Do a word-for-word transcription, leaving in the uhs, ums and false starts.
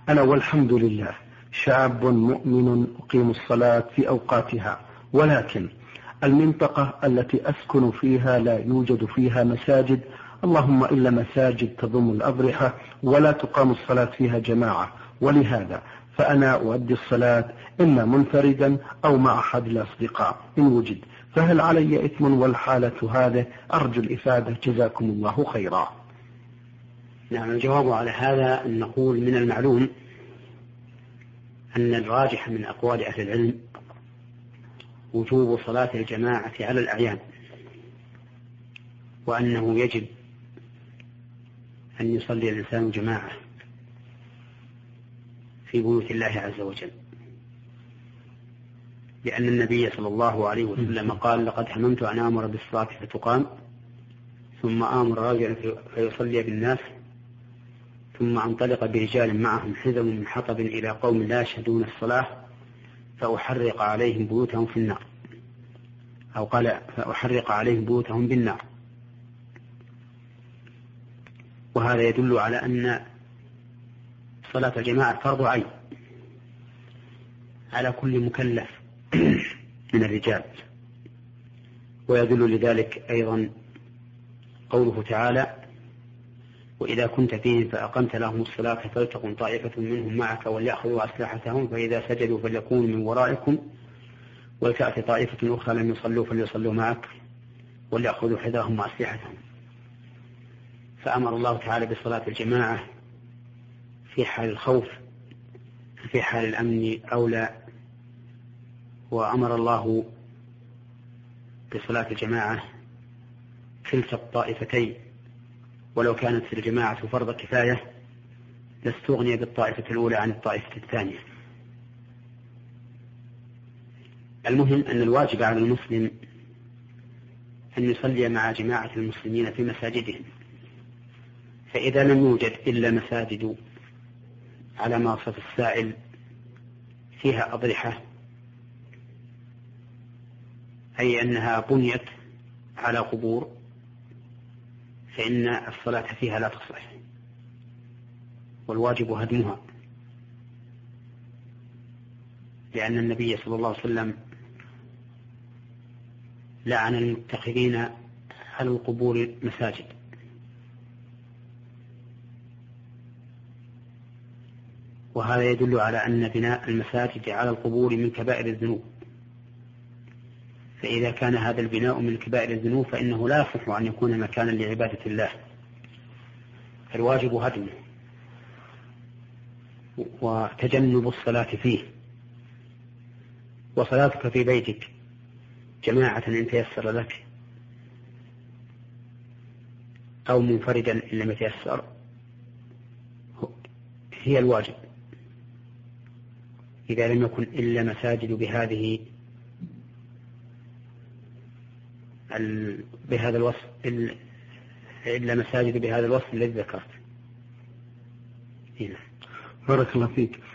أنا والحمد لله شاب مؤمن أقيم الصلاة في أوقاتها، ولكن المنطقة التي أسكن فيها لا يوجد فيها مساجد، اللهم إلا مساجد تضم الأضرحة ولا تقام الصلاة فيها جماعة، ولهذا فأنا أؤدي الصلاة إما منفردا أو مع أحد الأصدقاء إن وجد، فهل علي إثم والحالة هذه؟ أرجو الإفادة جزاكم الله خيرا. نعم، الجواب على هذا أن نقول من المعلوم أن الراجح من أقوال أهل العلم وجوب صلاة الجماعة على الأعيان، وأنه يجب أن يصلي الإنسان جماعة في بيوت الله عز وجل، لأن النبي صلى الله عليه وسلم قال: لقد هممت أن آمر بالصلاة فتقام ثم آمر رجلا فيصلي بالناس ثم أنطلق برجال معهم حزم من حطب إلى قوم لا يشهدون الصلاة فأحرق عليهم بيوتهم في النار، أو قال فأحرق عليهم بيوتهم بالنار. وهذا يدل على أن صلاة الجماعة فرض عين على كل مكلف من الرجال، ويدل لذلك أيضا قوله تعالى: وإذا كنت فيهم فأقمت لهم الصلاة فلتقم طائفة منهم معك وليأخذوا أسلحتهم فإذا سجدوا فليكونوا من ورائكم ولتأتي طائفة أخرى لم يصلوا فليصلوا معك وليأخذوا حذرهم وأسلحتهم. فأمر الله تعالى بصلاة الجماعة في حال الخوف، في حال الأمن أولى، وأمر الله بصلاة الجماعة كلتا الطائفتين، ولو كانت الجماعة فرض كفاية لاستغني بالطائفة الأولى عن الطائفة الثانية. المهم أن الواجب على المسلم أن يصلي مع جماعة المسلمين في مساجدهم، فإذا لم يوجد إلا مساجد على ما وصف السائل فيها أضرحة، أي أنها بنيت على قبور، فإن الصلاة فيها لا تصح، والواجب هدمها، لأن النبي صلى الله عليه وسلم لعن المتخذين على القبور مساجد. وهذا يدل على أن بناء المساجد على القبور من كبائر الذنوب، فإذا كان هذا البناء من كبائر الذنوب فإنه لا يصح أن يكون مكانا لعبادة الله، فالواجب هدمه وتجنب الصلاة فيه. وصلاتك في بيتك جماعة إن تيسر لك أو منفردا إن لم يتيسر هي الواجب، إذا لم يكن إلا مساجد بهذه بهذا الوصف إلا مساجد بهذا الوصف الذي ذكرت. بارك الله فيك.